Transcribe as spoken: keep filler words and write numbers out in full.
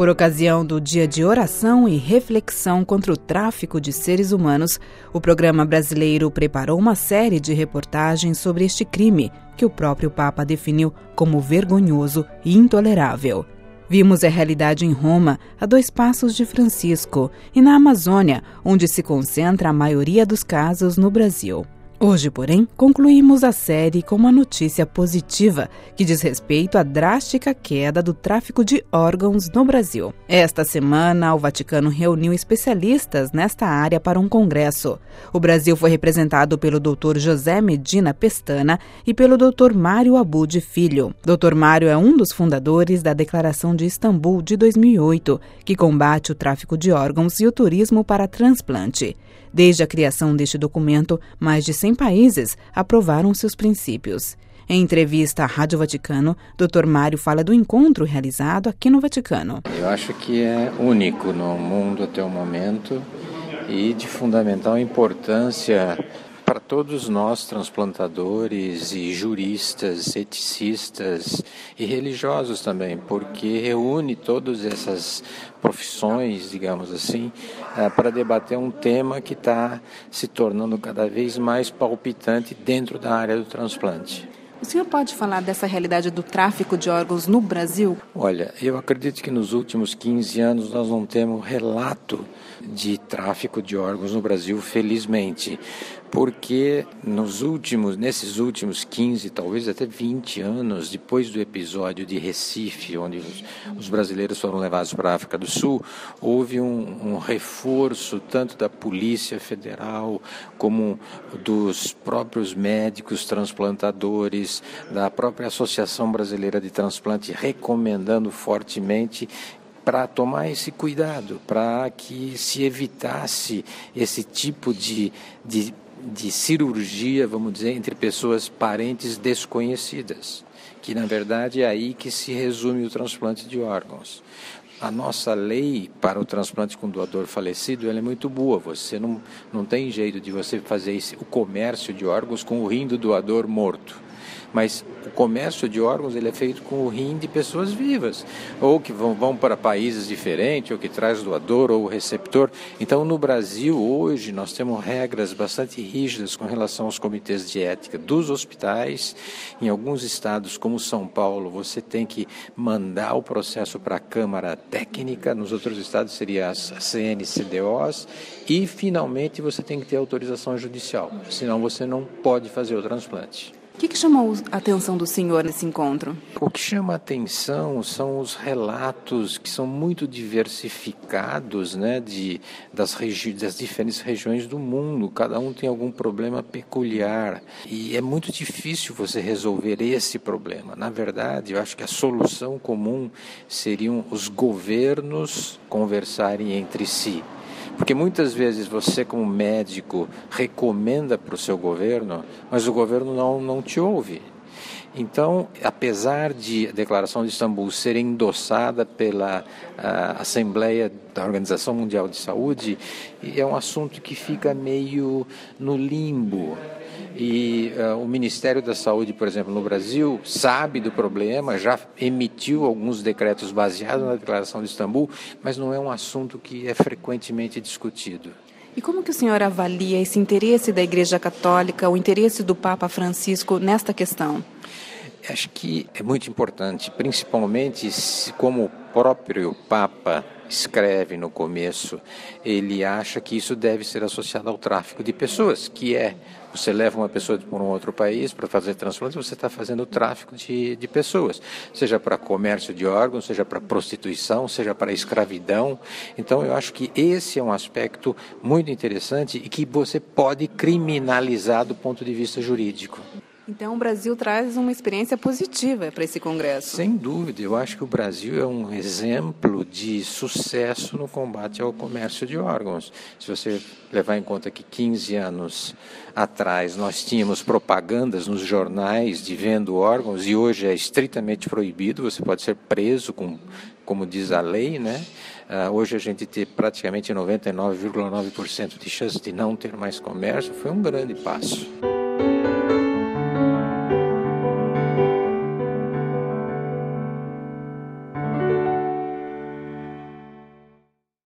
Por ocasião do Dia de Oração e Reflexão contra o Tráfico de Seres Humanos, o programa brasileiro preparou uma série de reportagens sobre este crime, que o próprio Papa definiu como vergonhoso e intolerável. Vimos a realidade em Roma, a dois passos de Francisco, e na Amazônia, onde se concentra a maioria dos casos no Brasil. Hoje, porém, concluímos a série com uma notícia positiva que diz respeito à drástica queda do tráfico de órgãos no Brasil. Esta semana, o Vaticano reuniu especialistas nesta área para um congresso. O Brasil foi representado pelo doutor José Medina Pestana e pelo doutor Mário Abud Filho. doutor Mário é um dos fundadores da Declaração de Istambul de dois mil e oito, que combate o tráfico de órgãos e o turismo para transplante. Desde a criação deste documento, mais de cem países aprovaram seus princípios. Em entrevista à Rádio Vaticano, doutor Mário fala do encontro realizado aqui no Vaticano. Eu acho que é único no mundo até o momento e de fundamental importância para todos nós, transplantadores e juristas, eticistas e religiosos também, porque reúne todas essas profissões, digamos assim, para debater um tema que está se tornando cada vez mais palpitante dentro da área do transplante. O senhor pode falar dessa realidade do tráfico de órgãos no Brasil? Olha, eu acredito que nos últimos quinze anos nós não temos relato de tráfico de órgãos no Brasil, felizmente, porque nos últimos, nesses últimos quinze, talvez até vinte anos, depois do episódio de Recife, onde os, os brasileiros foram levados para a África do Sul, houve um, um reforço tanto da Polícia Federal como dos próprios médicos transplantadores, da própria Associação Brasileira de Transplante, recomendando fortemente para tomar esse cuidado, para que se evitasse esse tipo de, de, de cirurgia, vamos dizer, entre pessoas parentes desconhecidas, que na verdade é aí que se resume o transplante de órgãos. A nossa lei para o transplante com doador falecido ela é muito boa, você não, não tem jeito de você fazer esse, o comércio de órgãos com o rim do doador morto. Mas o comércio de órgãos ele é feito com o rim de pessoas vivas, ou que vão, vão para países diferentes, ou que traz o doador ou o receptor. Então, no Brasil, hoje, nós temos regras bastante rígidas com relação aos comitês de ética dos hospitais. Em alguns estados, como São Paulo, você tem que mandar o processo para a Câmara Técnica, nos outros estados seria a C N C D Os, e, finalmente, você tem que ter autorização judicial, senão você não pode fazer o transplante. O que, que chamou a atenção do senhor nesse encontro? O que chama a atenção são os relatos que são muito diversificados, né, de, das, regi- das diferentes regiões do mundo. Cada um tem algum problema peculiar e é muito difícil você resolver esse problema. Na verdade, eu acho que a solução comum seriam os governos conversarem entre si. Porque muitas vezes você, como médico, recomenda para o seu governo, mas o governo não, não te ouve. Então, apesar de a Declaração de Istambul ser endossada pela Assembleia da Organização Mundial de Saúde, é um assunto que fica meio no limbo. E uh, o Ministério da Saúde, por exemplo, no Brasil, sabe do problema, já emitiu alguns decretos baseados na Declaração de Istambul, mas não é um assunto que é frequentemente discutido. E como que o senhor avalia esse interesse da Igreja Católica, o interesse do Papa Francisco nesta questão? Acho que é muito importante, principalmente se, como o próprio Papa escreve no começo, ele acha que isso deve ser associado ao tráfico de pessoas, que é, você leva uma pessoa para um outro país para fazer transplante, você está fazendo o tráfico de, de pessoas, seja para comércio de órgãos, seja para prostituição, seja para escravidão. Então eu acho que esse é um aspecto muito interessante e que você pode criminalizar do ponto de vista jurídico. Então o Brasil traz uma experiência positiva para esse congresso. Sem dúvida, eu acho que o Brasil é um exemplo de sucesso no combate ao comércio de órgãos. Se você levar em conta que quinze anos atrás nós tínhamos propagandas nos jornais de vendo órgãos e hoje é estritamente proibido, você pode ser preso com, como diz a lei, né? Uh, hoje a gente tem praticamente noventa e nove vírgula nove por cento de chance de não ter mais comércio, foi um grande passo.